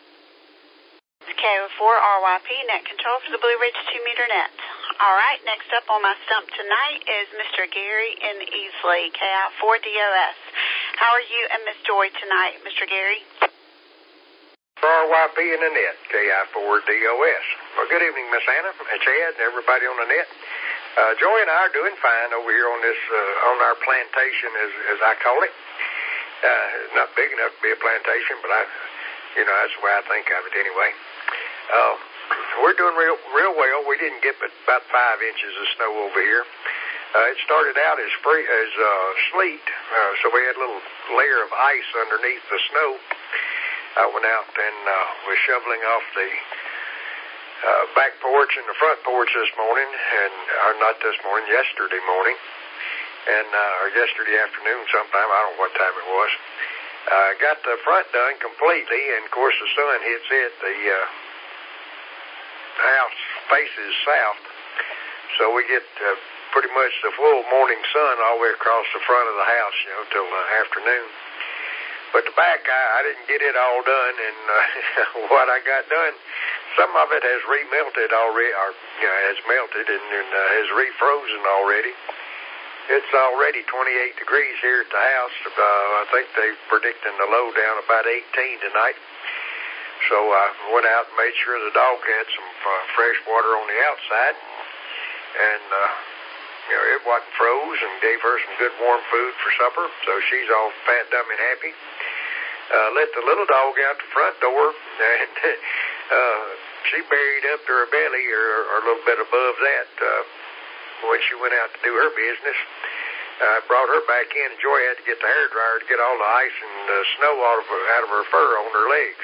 K O four R Y P, net control for the Blue Ridge two meter net. All right, next up on my stump tonight is Mister Gary in Easley, K I four D O S. How are you and Miss Joy tonight, Mister Gary? R Y P in the net, K I four D O S. Well, good evening, Miss Anna and Chad and everybody on the net. Uh, Joy and I are doing fine over here on this uh, on our plantation, as as I call it. Uh, it's not big enough to be a plantation, but I, you know, that's the way I think of it anyway. Uh, we're doing real real well. We didn't get but about five inches of snow over here. Uh, it started out as free as uh, sleet, uh, so we had a little layer of ice underneath the snow. I went out and uh, was shoveling off the uh, back porch and the front porch this morning, and or not this morning, yesterday morning, and uh, or yesterday afternoon sometime. I don't know what time it was. Uh, got the front done completely, and of course the sun hits it. The uh, house faces south, so we get uh, pretty much the full morning sun all the way across the front of the house, you know, till the afternoon. But the back, I, I didn't get it all done, and uh, what I got done, some of it has remelted already, or you know, has melted and, and uh, has refrozen already. It's already twenty-eight degrees here at the house. Uh, I think they're predicting the low down about eighteen tonight. So I went out and made sure the dog had some uh, fresh water on the outside, and uh, you know, it wasn't froze, and gave her some good warm food for supper, so she's all fat, dumb, and happy. Uh, let the little dog out the front door, and uh, she buried up to her belly, or, or a little bit above that, uh, when she went out to do her business. I uh, brought her back in, and Joy had to get the hairdryer to get all the ice and uh, snow out of, her, out of her fur on her legs.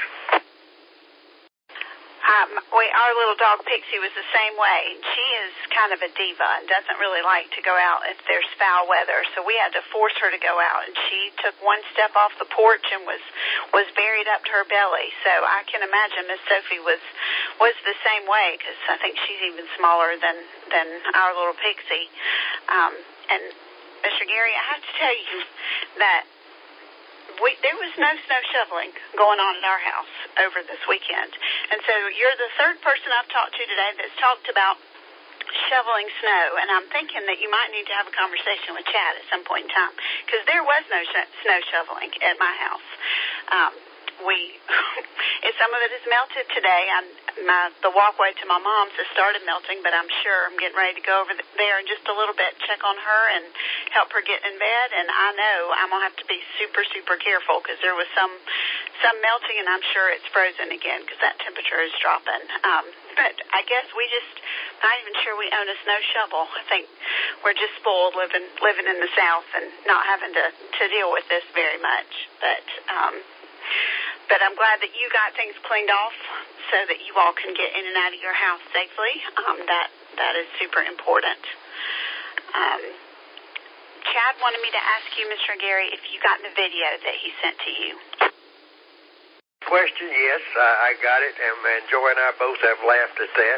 Um, we, our little dog Pixie was the same way. She is kind of a diva and doesn't really like to go out if there's foul weather, so we had to force her to go out, and she took one step off the porch and was was buried up to her belly. So I can imagine Miss Sophie was was the same way, because I think she's even smaller than than our little Pixie. Um, and Mister Gary, I have to tell you that We, there was no snow shoveling going on at our house over this weekend. And so you're the third person I've talked to today that's talked about shoveling snow. And I'm thinking that you might need to have a conversation with Chad at some point in time, because there was no sh- snow shoveling at my house. Um, we, and some of it has melted today. I'm, my, the walkway to my mom's has started melting, but I'm sure I'm getting ready to go over there in just a little bit, check on her and help her get in bed. And I know I'm going to have to be super, super careful, because there was some some melting, and I'm sure it's frozen again because that temperature is dropping. Um, but I guess we just not even sure we own a snow shovel. I think we're just spoiled living living in the South and not having to, to deal with this very much. But um, but I'm glad that you got things cleaned off so that you all can get in and out of your house safely. Um, that that is super important. Um, Chad wanted me to ask you, Mister Gary, if you got the video that he sent to you. Question, yes, I, I got it, and, and Joy and I both have laughed at that.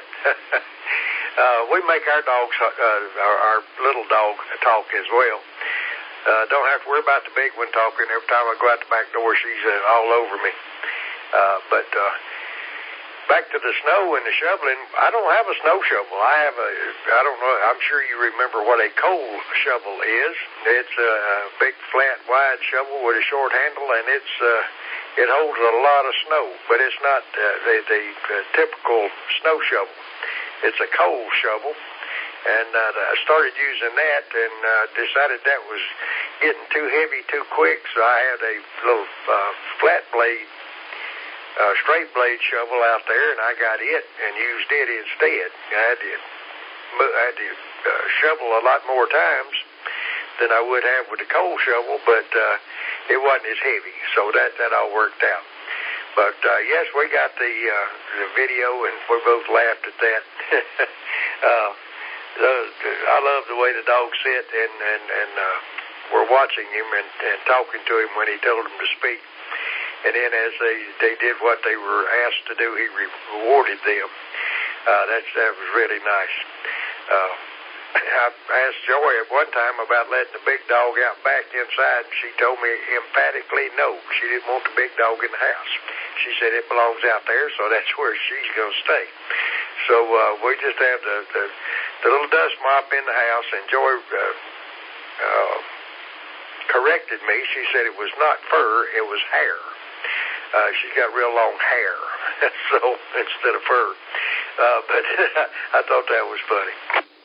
uh, we make our dogs, uh, our, our little dog talk as well. Uh, don't have to worry about the big one talking. Every time I go out the back door, she's uh, all over me. Uh, but uh, back to the snow and the shoveling, I don't have a snow shovel. I have a, I don't know, I'm sure you remember what a coal shovel is. It's a big, flat, wide shovel with a short handle, and it's, uh, it holds a lot of snow, but it's not uh, the, the uh, typical snow shovel. It's a coal shovel, and uh, I started using that and uh, decided that was getting too heavy too quick, so I had a little uh, flat blade, uh, straight blade shovel out there, and I got it and used it instead. I had to, I had to uh, shovel a lot more times than I would have with the coal shovel, but uh, it wasn't as heavy, so that, that all worked out. But, uh, yes, we got the, uh, the video, and we both laughed at that. uh, the, the, I love the way the dog sit, and, and, and uh, we're watching him and, and talking to him when he told them to speak. And then as they, they did what they were asked to do, he rewarded them. Uh, that's, that was really nice. Uh, I asked Joy at one time about letting the big dog out back inside, and she told me emphatically no. She didn't want the big dog in the house. She said it belongs out there, so that's where she's going to stay. So uh, we just have the, the, the little dust mop in the house, and Joy uh, uh, corrected me. She said it was not fur, it was hair. Uh, she's got real long hair, so instead of fur. Uh, but I thought that was funny.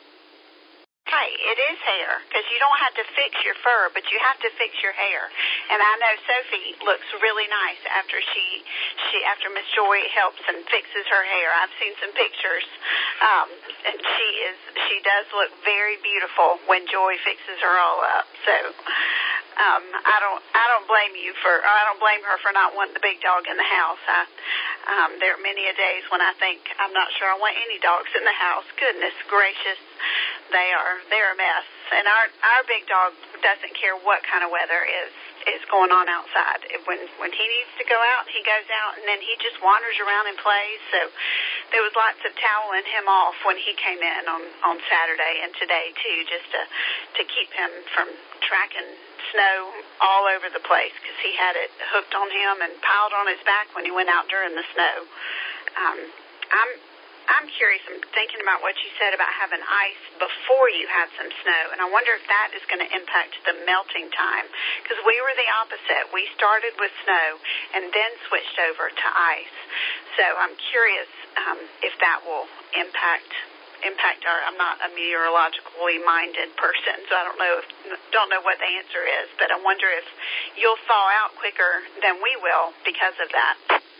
Right, it is hair, because you don't have to fix your fur, but you have to fix your hair. And I know Sophie looks really nice after she, she after Miss Joy helps and fixes her hair. I've seen some pictures, um, and she is she does look very beautiful when Joy fixes her all up. So um, I don't I don't blame you for I don't blame her for not wanting the big dog in the house. I, um, there are many a days when I think I'm not sure I want any dogs in the house. Goodness gracious. They are they're a mess, and our our big dog doesn't care what kind of weather is is going on outside. When when he needs to go out, he goes out, and then he just wanders around and plays. So there was lots of toweling him off when he came in on on Saturday and today too, just to to keep him from tracking snow all over the place, because he had it hooked on him and piled on his back when he went out during the snow. Um, I'm. I'm curious, I'm thinking about what you said about having ice before you had some snow, and I wonder if that is going to impact the melting time, because we were the opposite. We started with snow and then switched over to ice. So I'm curious um, if that will impact impact our, I'm not a meteorologically minded person, so I don't know if, don't know what the answer is, but I wonder if you'll thaw out quicker than we will because of that.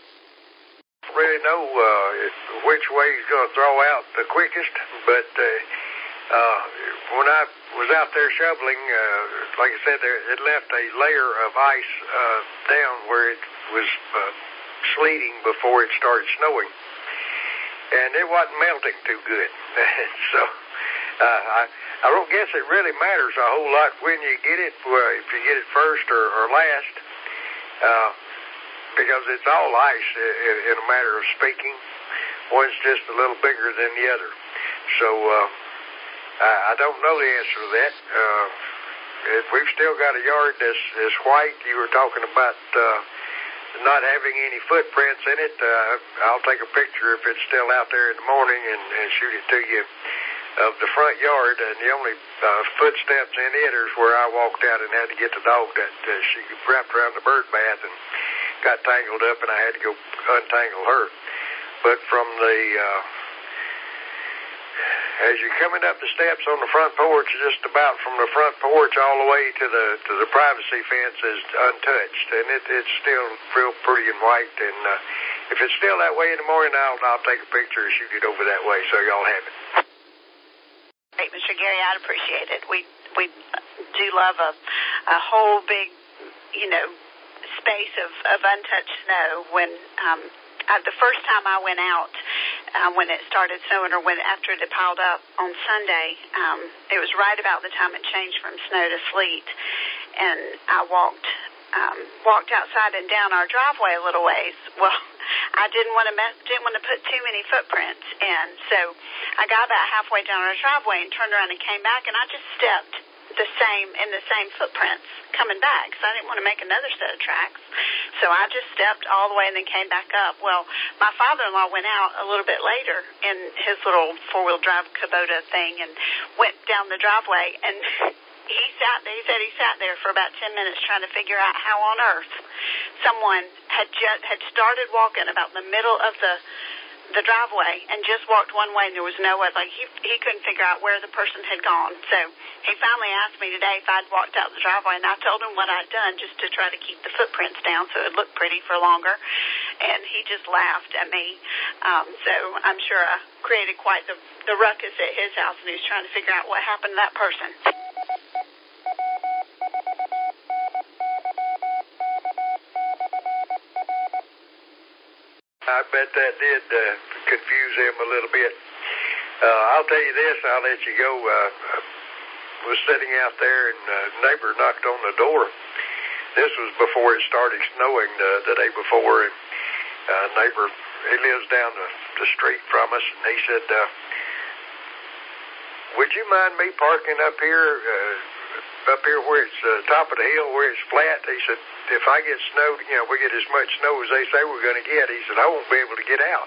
Really know uh, which way he's going to throw out the quickest, but uh, uh, when I was out there shoveling, uh, like I said, there, it left a layer of ice uh, down where it was uh, sleeting before it started snowing, and it wasn't melting too good. so uh, I, I don't guess it really matters a whole lot when you get it, uh, if you get it first or, or last. Uh, because it's all ice in, in a matter of speaking. One's just a little bigger than the other. So uh, I, I don't know the answer to that. Uh, if we've still got a yard that's, that's white. You were talking about uh, not having any footprints in it. Uh, I'll take a picture if it's still out there in the morning and, and shoot it to you of the front yard, and the only uh, footsteps in it is where I walked out and had to get the dog that uh, she wrapped around the bird bath and got tangled up, and I had to go untangle her. But from the uh, as you're coming up the steps on the front porch, just about from the front porch all the way to the to the privacy fence is untouched, and it, it's still real pretty and white. And uh, if it's still that way in the morning, I'll I'll take a picture and shoot it over that way so y'all have it. Great, Mister Gary, I'd appreciate it. We we do love a a whole big, you know, space of, of untouched snow. When um, uh, the first time I went out, uh, when it started snowing, or when after it had piled up on Sunday, um, it was right about the time it changed from snow to sleet, and I walked um, walked outside and down our driveway a little ways. Well, I didn't want to mess, didn't want to put too many footprints in, so I got about halfway down our driveway and turned around and came back, and I just stepped the same in the same footprints coming back, because I didn't want to make another set of tracks. So I just stepped all the way and then came back up. Well, my father-in-law went out a little bit later in his little four-wheel drive Kubota thing and went down the driveway, and he sat there, he said he sat there for about ten minutes trying to figure out how on earth someone had just, had started walking about in the middle of the the driveway and just walked one way, and there was no way, like he he couldn't figure out where the person had gone. So he finally asked me today if I'd walked out the driveway, and I told him what I'd done just to try to keep the footprints down so it looked pretty for longer, and he just laughed at me. Um, so I'm sure I created quite the, the ruckus at his house, and he was trying to figure out what happened to that person. I bet that did uh, confuse him a little bit. Uh, I'll tell you this, I'll let you go. Uh, I was sitting out there, and a neighbor knocked on the door. This was before it started snowing the, the day before, and a uh, neighbor, he lives down the, the street from us, and he said, uh, would you mind me parking up here, uh, up here where it's uh, top of the hill, where it's flat? He said, if I get snowed, you know, we get as much snow as they say we're going to get, he said, I won't be able to get out.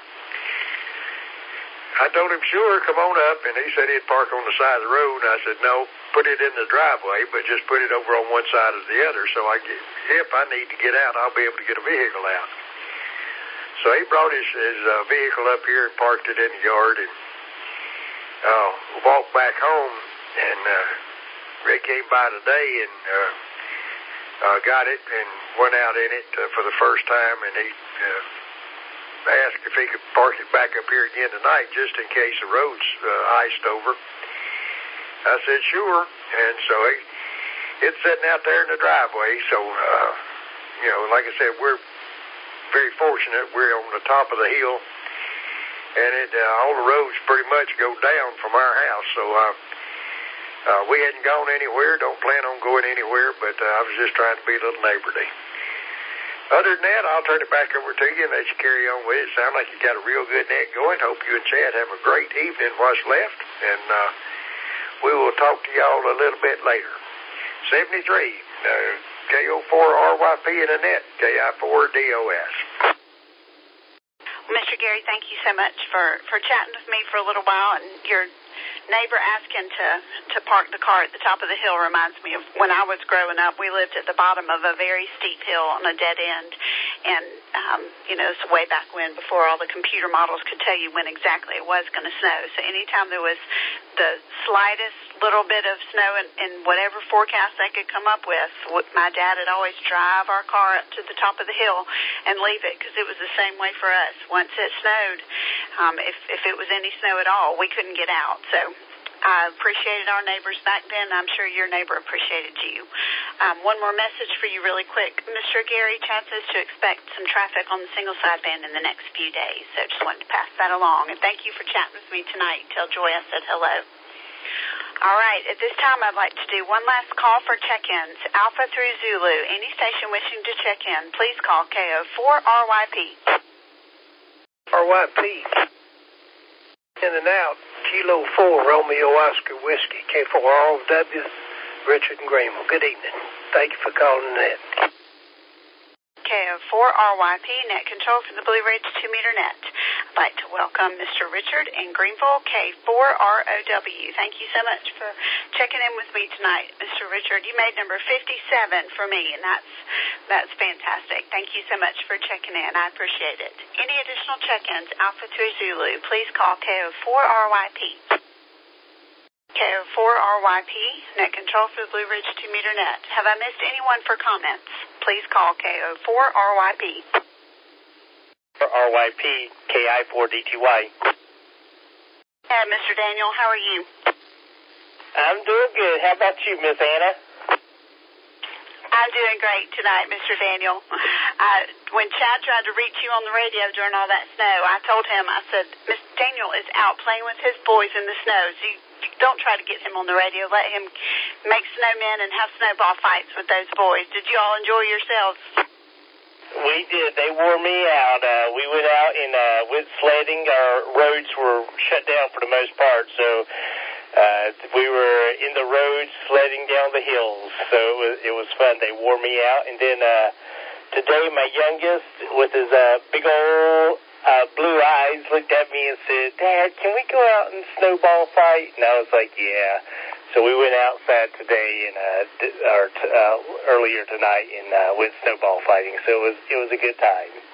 I told him, sure, come on up, and he said he'd park on the side of the road, and I said, no, put it in the driveway, but just put it over on one side or the other, so I get, if I need to get out, I'll be able to get a vehicle out. So he brought his, his uh, vehicle up here and parked it in the yard, and uh, walked back home, and uh, Rick came by today and uh, uh, got it and went out in it uh, for the first time, and he uh, asked if he could park it back up here again tonight just in case the road's uh, iced over. I said, sure. And so he, it's sitting out there in the driveway. So, uh, you know, like I said, we're very fortunate. We're on the top of the hill, and it, uh, all the roads pretty much go down from our house. So uh, uh, we hadn't gone anywhere, don't plan on going anywhere, but uh, I was just trying to be a little neighborly. Other than that, I'll turn it back over to you and let you carry on with it. Sound like you got a real good net going. Hope you and Chad have a great evening what's left, and uh, we will talk to y'all a little bit later. seventy-three, uh, K O four R Y P and Annette, K I four D O S. Mister Gary, thank you so much for, for chatting with me for a little while, and your neighbor asking to, to park the car at the top of the hill reminds me of when I was growing up. We lived at the bottom of a very steep hill on a dead end, and, um, you know, it's way back when, before all the computer models could tell you when exactly it was going to snow. So anytime there was the slightest little bit of snow in, in whatever forecast they could come up with, my dad would always drive our car up to the top of the hill and leave it, because it was the same way for us. Once it snowed, um, if, if it was any snow at all, we couldn't get out. So I appreciated our neighbors back then. I'm sure your neighbor appreciated you. Um, one more message for you really quick. Mister Gary, Chad says to expect some traffic on the single sideband in the next few days. So just wanted to pass that along. And thank you for chatting with me tonight. Tell Joy I said hello. All right. At this time, I'd like to do one last call for check-ins. Alpha through Zulu. Any station wishing to check in, please call K O four R Y P. R Y P. In and out. Kilo four, Romeo Oscar Whiskey, K four R W, Richard and Greenville. Good evening. Thank you for calling Net. K O four R Y P, net control for the Blue Ridge two meter net. I'd like to welcome Mister Richard in Greenville, K four R O W. Thank you so much for checking in with me tonight, Mister Richard. You made number fifty-seven for me, and that's that's fantastic. Thank you so much for checking in. I appreciate it. Any additional check-ins, Alpha through Zulu, please call K O four R Y P. K O four R Y P, net control for the Blue Ridge two meter net. Have I missed anyone for comments? Please call K O four R Y P. For R Y P, K I four D T Y. Hey, Mister Daniel, how are you? I'm doing good. How about you, Miss Anna? I'm doing great tonight, Mister Daniel. I, when Chad tried to reach you on the radio during all that snow, I told him, I said, Mister Daniel is out playing with his boys in the snow, so you don't try to get him on the radio. Let him make snowmen and have snowball fights with those boys. Did you all enjoy yourselves? We did. They wore me out. Uh, we went out and uh, went sledding. Our roads were shut down for the most part, so uh, we were in the roads sledding down the hills. So it was, it was fun. They wore me out. And then uh, today my youngest, with his uh, big old uh, blue eyes, looked at me and said, Dad, can we go out and snowball fight? And I was like, yeah. So we went outside today and uh, or t- uh, earlier tonight and uh, went snowball fighting. So it was it was a good time.